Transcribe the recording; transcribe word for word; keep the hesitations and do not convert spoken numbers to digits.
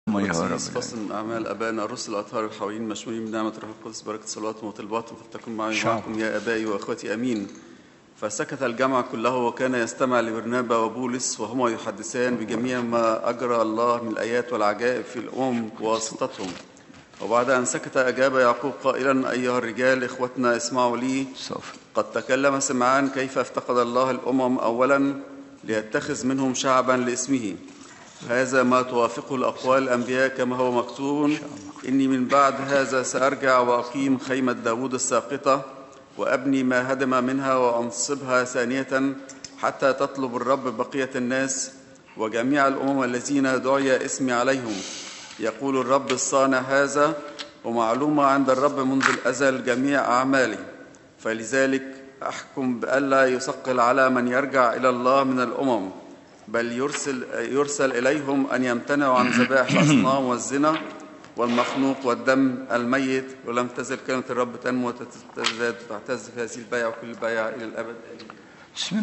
تقديس فصل من أعمال أبائنا الرسل الأطهار الحويين مشمولين بنعمة الروح القدس بركة صلواتهم وطلباتهم فلتكن معي ومعكم يا آبائي وأخوتي أمين. فسكت الجمع كله وكان يستمع لبرنابا وبولس وهما يحدثان بجميع ما أجرى الله من الآيات والعجائب في الأمم بواسطتهم. وبعد أن سكت أجاب يعقوب قائلا: أيها الرجال إخوتنا اسمعوا لي. قد تكلم سمعان كيف افتقد الله الأمم أولا ليتخذ منهم شعبا لاسمه. هذا ما توافقه الأقوال الأنبياء كما هو مكتوب: إني من بعد هذا سأرجع وأقيم خيمة داود الساقطة وأبني ما هدم منها وأنصبها ثانية حتى تطلب الرب بقية الناس وجميع الأمم الذين دعي اسمي عليهم. يقول الرب الصانع هذا، ومعلومة عند الرب منذ الأزل جميع أعمالي. فلذلك أحكم بألا يثقل على من يرجع إلى الله من الأمم، بل يرسل, يرسل إليهم أن يمتنعوا عن ذبائح الأصنام والزنا والمخنوق والدم الميت. ولم تزل كلمة الرب تنمو وتزداد وتعتز في هذه البيعة وكل البيعة إلى الأبد.